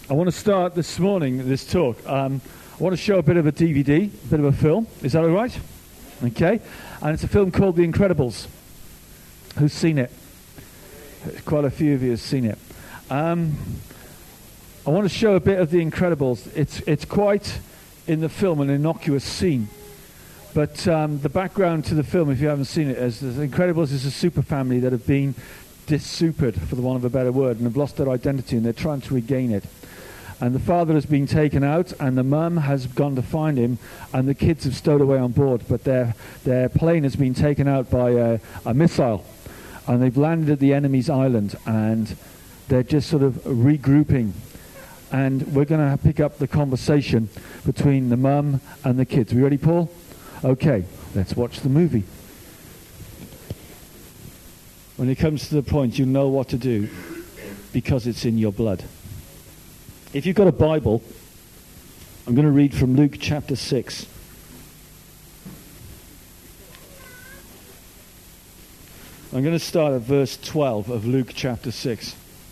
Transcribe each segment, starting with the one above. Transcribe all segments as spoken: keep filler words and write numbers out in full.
I want to start this morning, this talk. Um, I want to show a bit of a D V D, a bit of a film. Is that all right? Okay. And it's a film called The Incredibles. Who's seen it? Quite a few of you have seen it. Um, I want to show a bit of The Incredibles. It's, it's quite, in the film, an innocuous scene. But um, the background to the film, if you haven't seen it, is The Incredibles is a super family that have been dis-supered, for the want of a better word, and have lost their identity, and they're trying to regain it. And the father has been taken out, and the mum has gone to find him, and the kids have stowed away on board, but their their plane has been taken out by a, a missile, and they've landed at the enemy's island, and they're just sort of regrouping. And we're going to pick up the conversation between the mum and the kids. We ready, Paul? Okay, let's watch the movie. When it comes to the point, you know what to do, because it's in your blood. If you've got a Bible, I'm going to read from Luke chapter six. I'm going to start at verse twelve of Luke chapter six.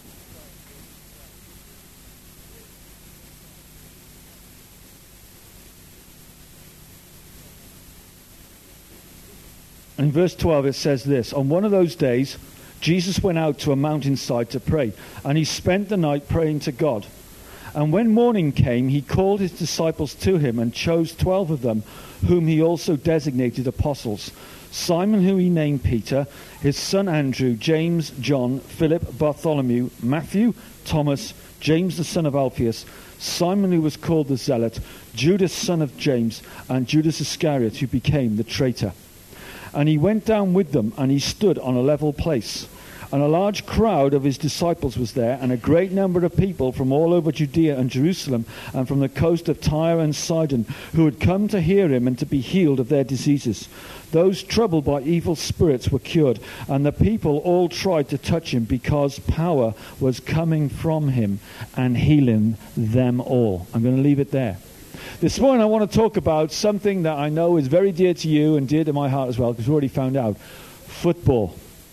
In verse twelve it says this: On one of those days, Jesus went out to a mountainside to pray, and he spent the night praying to God. And when morning came, he called his disciples to him and chose twelve of them, whom he also designated apostles. Simon, who he named Peter, his son Andrew, James, John, Philip, Bartholomew, Matthew, Thomas, James the son of Alphaeus, Simon who was called the Zealot, Judas son of James, and Judas Iscariot, who became the traitor. And he went down with them, and he stood on a level place. And a large crowd of his disciples was there, and a great number of people from all over Judea and Jerusalem, and from the coast of Tyre and Sidon, who had come to hear him and to be healed of their diseases. Those troubled by evil spirits were cured, and the people all tried to touch him, because power was coming from him and healing them all. I'm going to leave it there. This morning I want to talk about something that I know is very dear to you and dear to my heart as well, because we already found out. Football.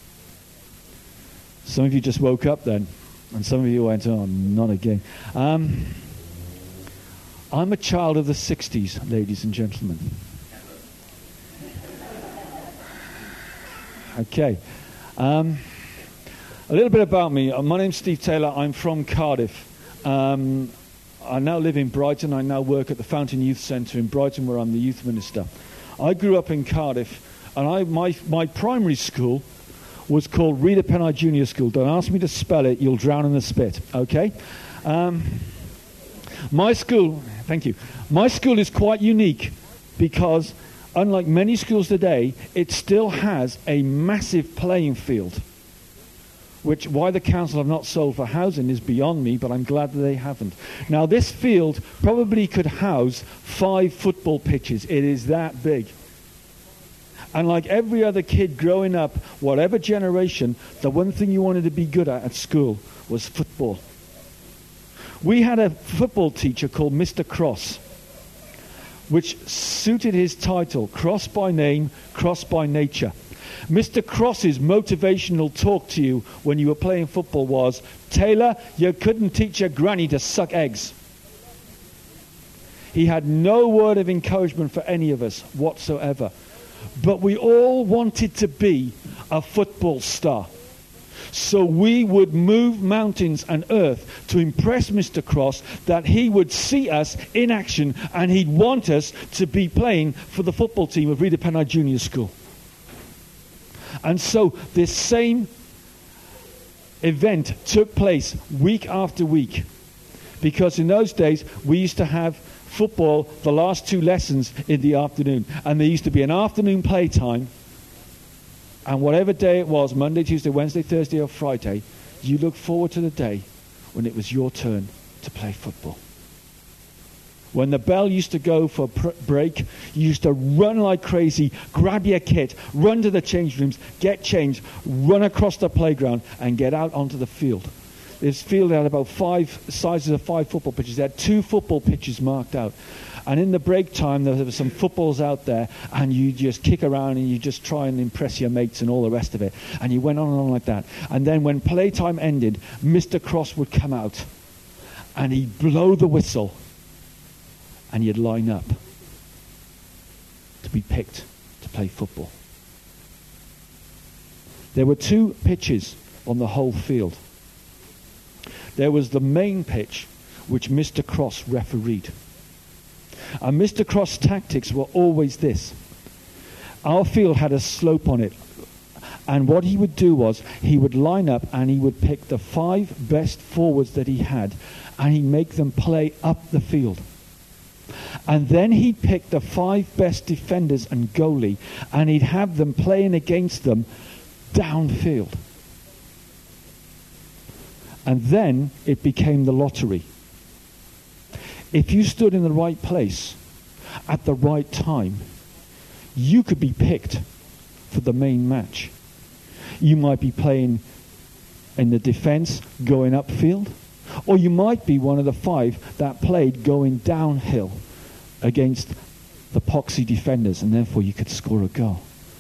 Some of you just woke up then, and some of you went, oh, not again. Um, I'm a child of the sixties, ladies and gentlemen. Okay. Um, a little bit about me. My name's Steve Taylor. I'm from Cardiff. Um, I now live in Brighton. I now work at the Fountain Youth Centre in Brighton, where I'm the youth minister. I grew up in Cardiff, and I my my primary school was called Reader Pennine Junior School. Don't ask me to spell it, you'll drown in the spit, okay? Um, my school, thank you, my school is quite unique because, unlike many schools today, it still has a massive playing field, which why the council have not sold for housing is beyond me, but I'm glad that they haven't. Now, this field probably could house five football pitches. It is that big. And like every other kid growing up, whatever generation, the one thing you wanted to be good at at school was football. We had a football teacher called Mister Cross, which suited his title, Cross by Name, Cross by Nature. Mister Cross's motivational talk to you when you were playing football was, Taylor, you couldn't teach your granny to suck eggs. He had no word of encouragement for any of us whatsoever. But we all wanted to be a football star. So we would move mountains and earth to impress Mister Cross, that he would see us in action and he'd want us to be playing for the football team of Reader Pennine Junior School. And so this same event took place week after week, because in those days we used to have football the last two lessons in the afternoon, and there used to be an afternoon playtime, and whatever day it was, Monday, Tuesday, Wednesday, Thursday or Friday, you look forward to the day when it was your turn to play football. When the bell used to go for pr- break, you used to run like crazy, grab your kit, run to the change rooms, get changed, run across the playground and get out onto the field. This field had about five sizes of five football pitches. They had two football pitches marked out. And in the break time, there were some footballs out there, and you just kick around and you just try and impress your mates and all the rest of it. And you went on and on like that. And then when playtime ended, Mister Cross would come out, and he'd blow the whistle, and you'd line up to be picked to play football. There were two pitches on the whole field. There was the main pitch, which Mister Cross refereed. And Mister Cross' tactics were always this. Our field had a slope on it. And what he would do was, he would line up and he would pick the five best forwards that he had, and he'd make them play up the field. And then he'd pick the five best defenders and goalie, and he'd have them playing against them downfield. And then it became the lottery. If you stood in the right place at the right time, you could be picked for the main match. You might be playing in the defense going upfield, or you might be one of the five that played going downhill against the poxy defenders, and therefore you could score a goal.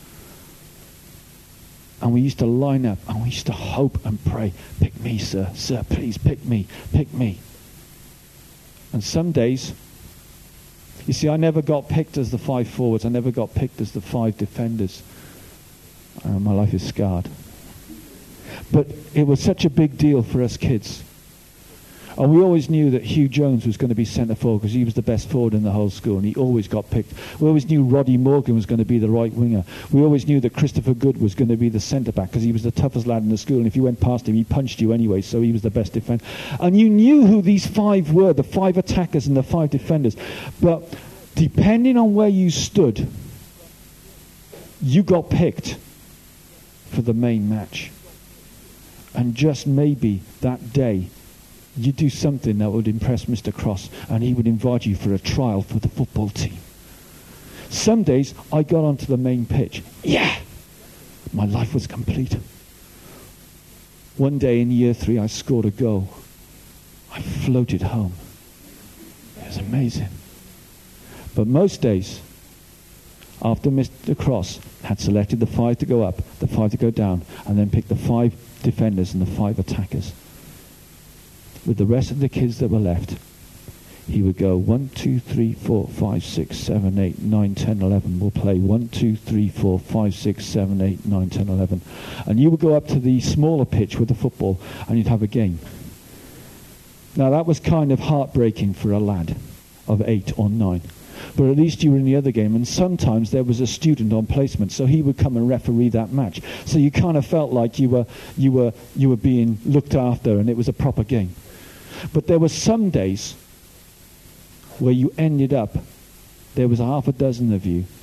And we used to line up and we used to hope and pray, pick me, sir, sir, please pick me, pick me. And some days, you see, I never got picked as the five forwards. I never got picked as the five defenders. Uh, my life is scarred. But it was such a big deal for us kids. And we always knew that Hugh Jones was going to be centre forward because he was the best forward in the whole school, and he always got picked. We always knew Roddy Morgan was going to be the right winger. We always knew that Christopher Good was going to be the centre back because he was the toughest lad in the school, and if you went past him, he punched you anyway, so he was the best defender. And you knew who these five were, the five attackers and the five defenders. But depending on where you stood, you got picked for the main match. And just maybe that day, you do something that would impress Mister Cross, and he would invite you for a trial for the football team. Some days I got onto the main pitch. Yeah! My life was complete. One day in year three I scored a goal. I floated home. It was amazing. But most days, after Mister Cross had selected the five to go up, the five to go down, and then picked the five defenders and the five attackers, with the rest of the kids that were left, he would go one, two, three, four, five, six, seven, eight, nine, ten, eleven. We'll play one, two, three, four, five, six, seven, eight, nine, ten, eleven. And you would go up to the smaller pitch with the football and you'd have a game. Now that was kind of heartbreaking for a lad of eight or nine. But at least you were in the other game, and sometimes there was a student on placement, so he would come and referee that match. So you kind of felt like you were you were you were being looked after, and it was a proper game. But there were some days where you ended up, there was a half a dozen of you,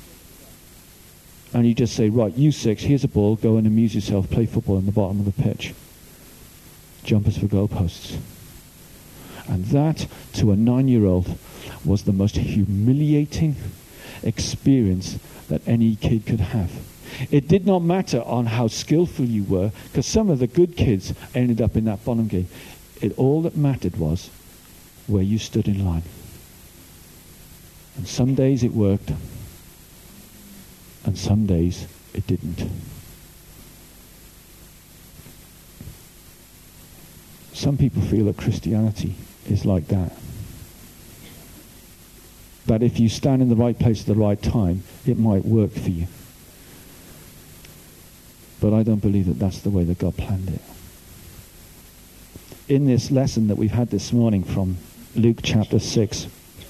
and you just say, right, you six, here's a ball, go and amuse yourself, play football in the bottom of the pitch. Jumpers for goalposts. And that, to a nine-year-old, was the most humiliating experience that any kid could have. It did not matter on how skillful you were, because some of the good kids ended up in that bottom game. It all that mattered was where you stood in line. And some days it worked, and some days it didn't. Some people feel that Christianity is like that. That if you stand in the right place at the right time, it might work for you. But I don't believe that that's the way that God planned it. In this lesson that we've had this morning from Luke chapter six,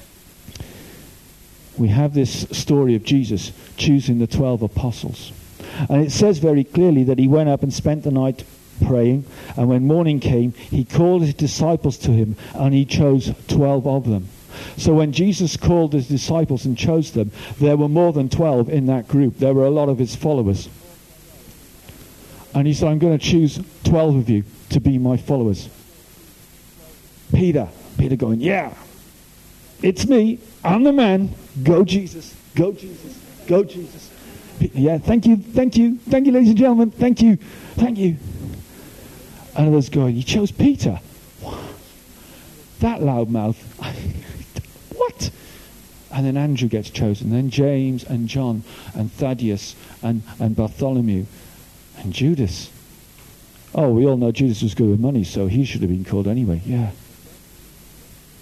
we have this story of Jesus choosing the twelve apostles. And it says very clearly that he went up and spent the night praying, and when morning came, he called his disciples to him, and he chose twelve of them. So when Jesus called his disciples and chose them, there were more than twelve in that group. There were a lot of his followers. And he said, I'm going to choose twelve of you to be my followers. Peter, Peter going, yeah, it's me, I'm the man, go Jesus, go Jesus, go Jesus. Yeah, thank you, thank you, thank you, ladies and gentlemen, thank you, thank you. And others going, you chose Peter? That loudmouth. What? And then Andrew gets chosen, then James and John and Thaddeus and, and Bartholomew and Judas. Oh, we all know Judas was good with money, so he should have been called anyway, yeah.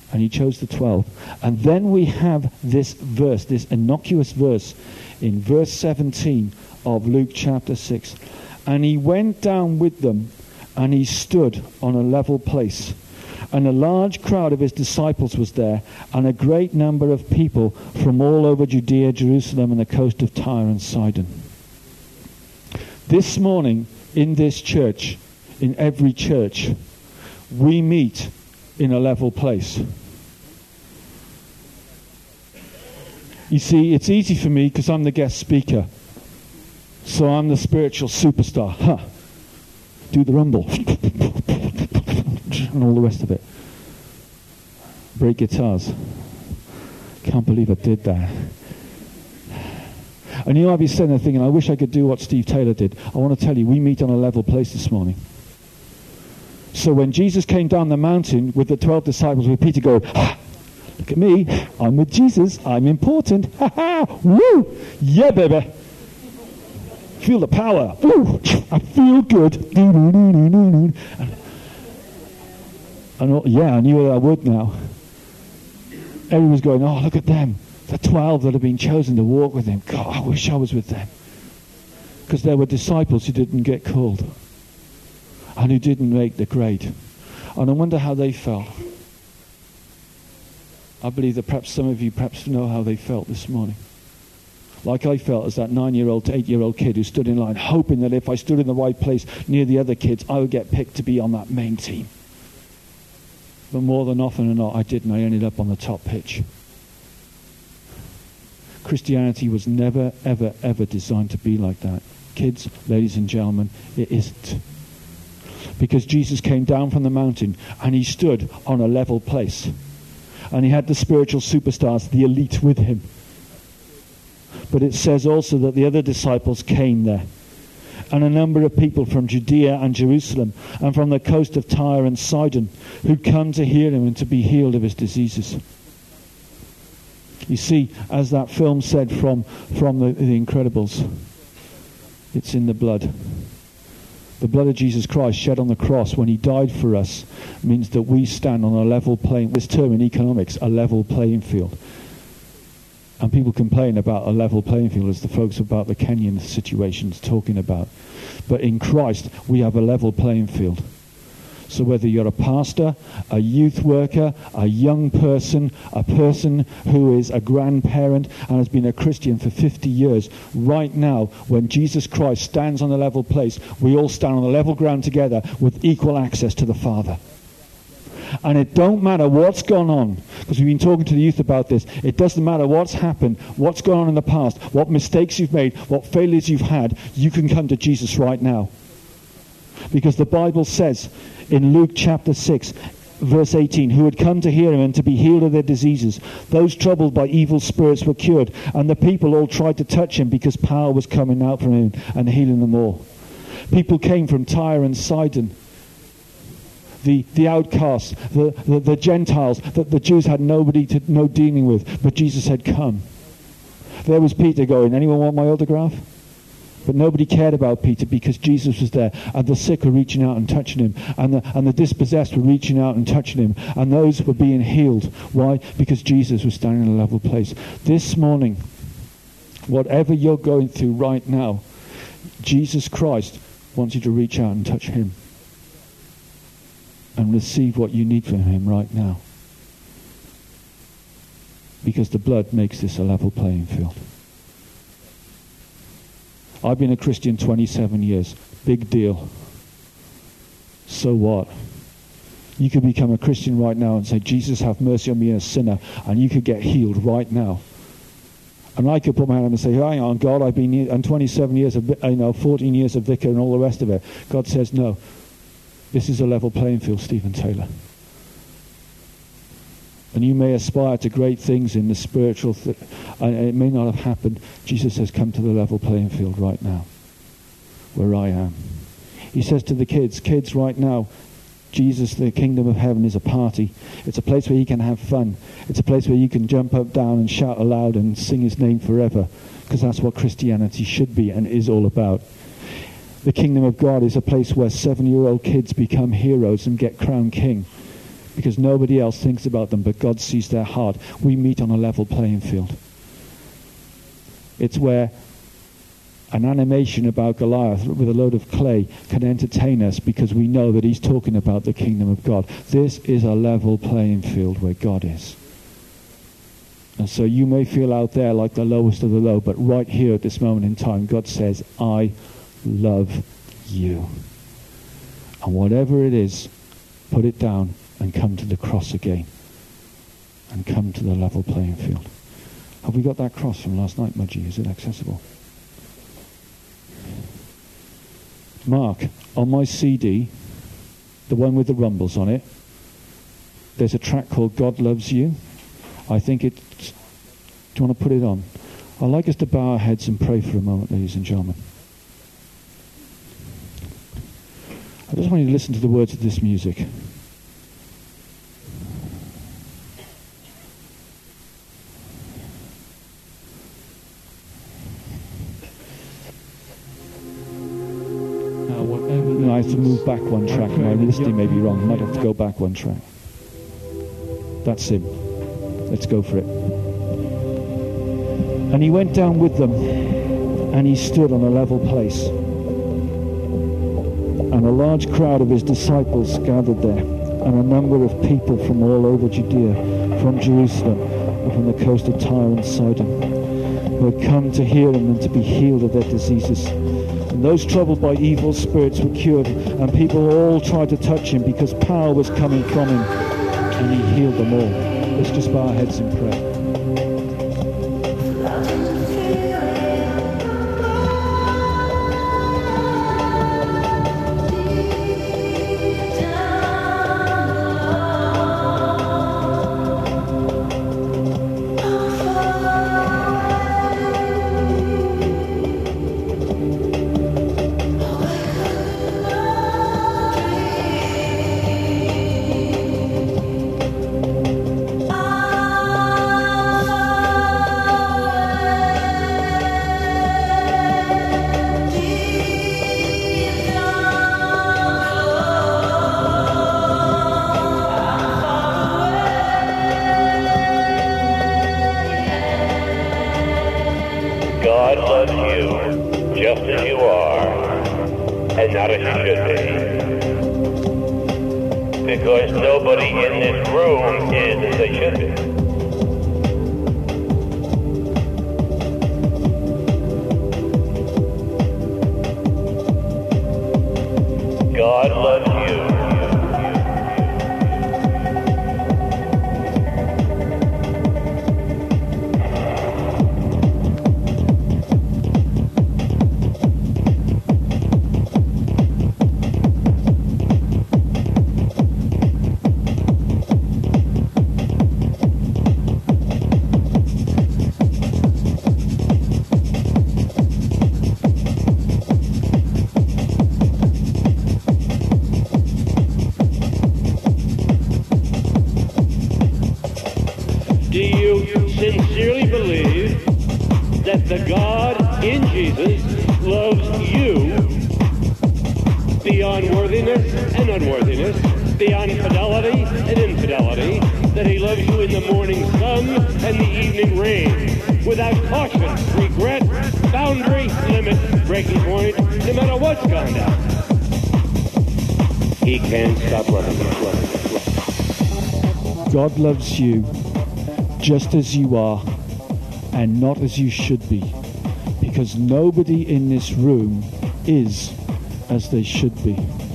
And he chose the twelve. And then we have this verse, this innocuous verse, in verse seventeen of Luke chapter six. And he went down with them, and he stood on a level place. And a large crowd of his disciples was there, and a great number of people from all over Judea, Jerusalem, and the coast of Tyre and Sidon. This morning, in this church, in every church, we meet in a level place. You see, it's easy for me because I'm the guest speaker. So I'm the spiritual superstar. Huh. Do the rumble. And all the rest of it. Break guitars. Can't believe I did that. And you might be sitting there thinking, I wish I could do what Steve Taylor did. I want to tell you, we meet on a level place this morning. So when Jesus came down the mountain with the twelve disciples, with Peter go, ah, look at me, I'm with Jesus, I'm important. Ha ha, woo, yeah baby. Feel the power. Woo, I feel good. And, and yeah, I knew that I would now. Everyone was going, oh, look at them. The twelve that have been chosen to walk with him. God, I wish I was with them. Because there were disciples who didn't get called. And who didn't make the grade. And I wonder how they felt. I believe that perhaps some of you perhaps know how they felt this morning. Like I felt as that nine-year-old to eight-year-old kid who stood in line, hoping that if I stood in the right place near the other kids, I would get picked to be on that main team. But more than often than not, I didn't. I ended up on the top pitch. Christianity was never, ever, ever designed to be like that. Kids, ladies and gentlemen, it isn't. Because Jesus came down from the mountain and he stood on a level place. And he had the spiritual superstars, the elite, with him. But it says also that the other disciples came there. And a number of people from Judea and Jerusalem and from the coast of Tyre and Sidon who'd come to hear him and to be healed of his diseases. You see, as that film said from, from the, the Incredibles, it's in the blood. The blood of Jesus Christ shed on the cross when he died for us means that we stand on a level playing, this term in economics, a level playing field. And people complain about a level playing field as the folks about the Kenyan situations talking about. But in Christ, we have a level playing field. So whether you're a pastor, a youth worker, a young person, a person who is a grandparent and has been a Christian for fifty years, right now, when Jesus Christ stands on a level place, we all stand on a level ground together with equal access to the Father. And it don't matter what's gone on, because we've been talking to the youth about this. It doesn't matter what's happened, what's gone on in the past, what mistakes you've made, what failures you've had. You can come to Jesus right now. Because the Bible says in Luke chapter six, verse eighteen, who had come to hear him and to be healed of their diseases. Those troubled by evil spirits were cured, and the people all tried to touch him because power was coming out from him and healing them all. People came from Tyre and Sidon. The, the outcasts, the, the, the Gentiles, that the Jews had nobody to no dealing with, but Jesus had come. There was Peter going, anyone want my autograph? But nobody cared about Peter because Jesus was there, and the sick were reaching out and touching him, and the, and the dispossessed were reaching out and touching him, and those were being healed. Why? Because Jesus was standing in a level place. This morning, whatever you're going through right now, Jesus Christ wants you to reach out and touch him. And receive what you need from him right now. Because the blood makes this a level playing field. I've been a Christian twenty-seven years. Big deal. So what? You could become a Christian right now and say, Jesus, have mercy on me, a sinner. And you could get healed right now. And I could put my hand up and say, hang on, God, I've been I'm twenty-seven years, of, you know, fourteen years of vicar and all the rest of it. God says, no. This is a level playing field, Stephen Taylor. And you may aspire to great things in the spiritual, th- and it may not have happened. Jesus says, come to the level playing field right now, where I am. He says to the kids, kids, right now, Jesus, the kingdom of heaven is a party. It's a place where you can have fun. It's a place where you can jump up, down, and shout aloud and sing his name forever, because that's what Christianity should be and is all about. The kingdom of God is a place where seven-year-old kids become heroes and get crowned king because nobody else thinks about them, but God sees their heart. We meet on a level playing field. It's where an animation about Goliath with a load of clay can entertain us because we know that he's talking about the kingdom of God. This is a level playing field where God is. And so you may feel out there like the lowest of the low, but right here at this moment in time, God says, I love you. And whatever it is, put it down and come to the cross again. And come to the level playing field. Have we got that cross from last night, Mudgy? Is it accessible? Mark, on my C D, the one with the rumbles on it, there's a track called God Loves You. I think it's... Do you want to put it on? I'd like us to bow our heads and pray for a moment, ladies and gentlemen. I just want you to listen to the words of this music. No, I have to move back one track. My listing may be wrong. I might have to go back one track. That's him. Let's go for it. And he went down with them, and he stood on a level place. And a large crowd of his disciples gathered there, and a number of people from all over Judea, from Jerusalem, and from the coast of Tyre and Sidon, who had come to hear him and to be healed of their diseases. And those troubled by evil spirits were cured, and people all tried to touch him because power was coming from him, and he healed them all. Let's just bow our heads in prayer. God loves you just as you are and not as you should be, because nobody in this room is as they should be.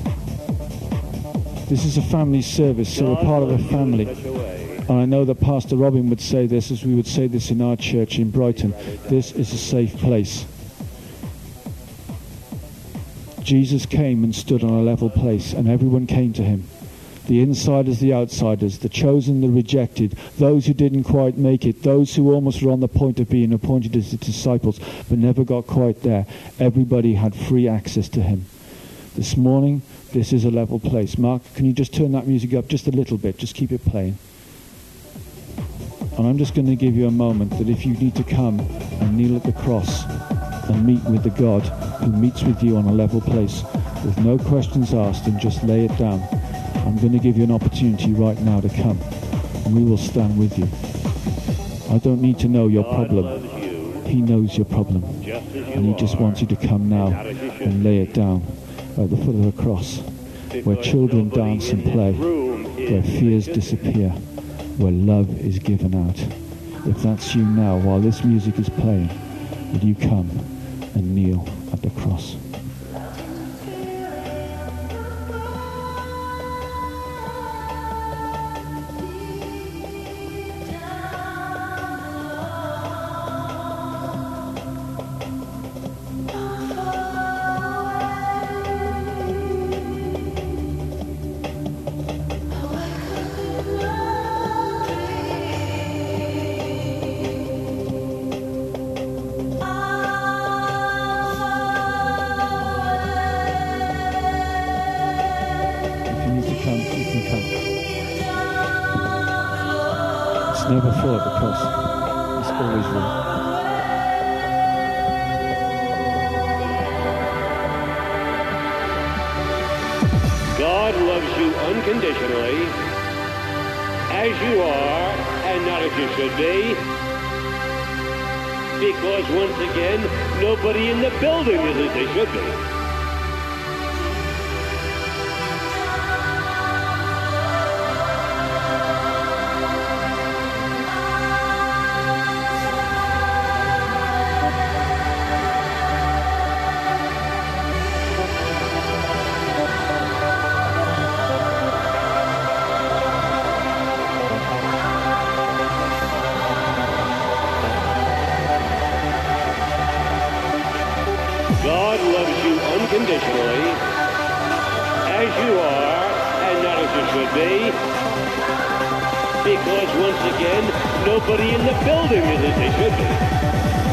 This is a family service, so we're part of a family. And I know that Pastor Robin would say this, as we would say this in our church in Brighton. This is a safe place. Jesus came and stood on a level place, and everyone came to him. The insiders, the outsiders, the chosen, the rejected, those who didn't quite make it, those who almost were on the point of being appointed as the disciples, but never got quite there. Everybody had free access to him. This morning, this is a level place. Mark, can you just turn that music up just a little bit? Just keep it playing. And I'm just going to give you a moment that if you need to come and kneel at the cross and meet with the God who meets with you on a level place with no questions asked and just lay it down, I'm going to give you an opportunity right now to come, and we will stand with you. I don't need to know your problem. He knows your problem, and he just wants you to come now and lay it down at the foot of the cross, where children dance and play, where fears disappear, where love is given out. If that's you now, while this music is playing, would you come and kneel at the cross? Never full at the cross. It's always room. God loves you unconditionally, as you are, and not as you should be. Because once again, nobody in the building is as they should be. God loves you unconditionally, as you are, and not as you should be. Because once again, nobody in the building is as they should be.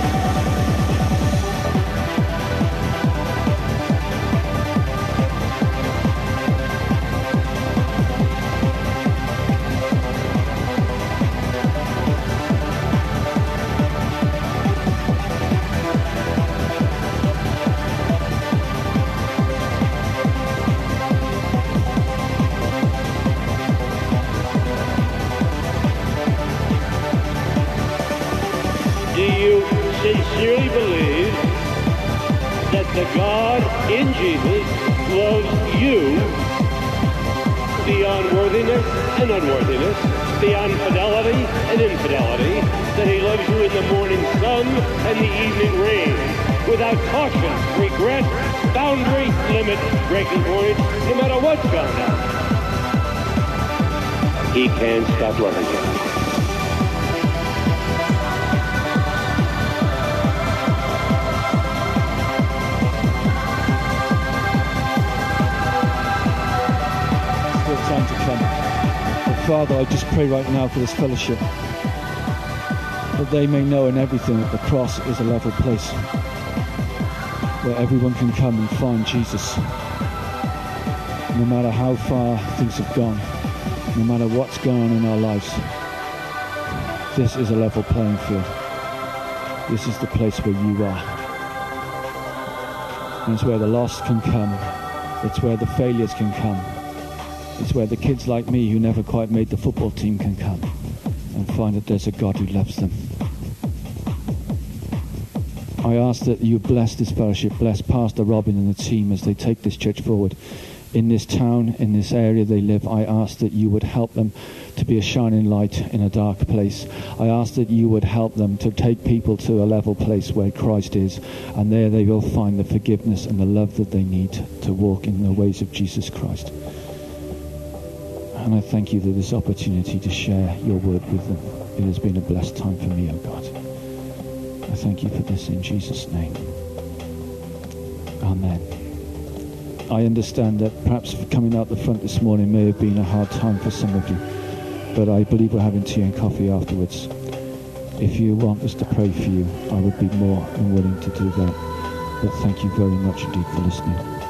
Do you sincerely believe that the God in Jesus loves you beyond worthiness and unworthiness, beyond fidelity and infidelity, that he loves you in the morning sun and the evening rain, without caution, regret, boundary, limit, breaking point, no matter what's gone on? He can't stop loving you. Time to come. But Father, I just pray right now for this fellowship, that they may know in everything that the cross is a level place where everyone can come and find Jesus. No matter how far things have gone, no matter what's going on in our lives, this is a level playing field. This is the place where you are. And it's where the lost can come. It's where the failures can come. It's where the kids like me who never quite made the football team can come and find that there's a God who loves them. I ask that you bless this fellowship, bless Pastor Robin and the team as they take this church forward. In this town, in this area they live, I ask that you would help them to be a shining light in a dark place. I ask that you would help them to take people to a level place where Christ is, and there they will find the forgiveness and the love that they need to walk in the ways of Jesus Christ. And I thank you for this opportunity to share your word with them. It has been a blessed time for me, oh God. I thank you for this in Jesus' name. Amen. I understand that perhaps coming out the front this morning may have been a hard time for some of you, but I believe we're having tea and coffee afterwards. If you want us to pray for you, I would be more than willing to do that. But thank you very much indeed for listening.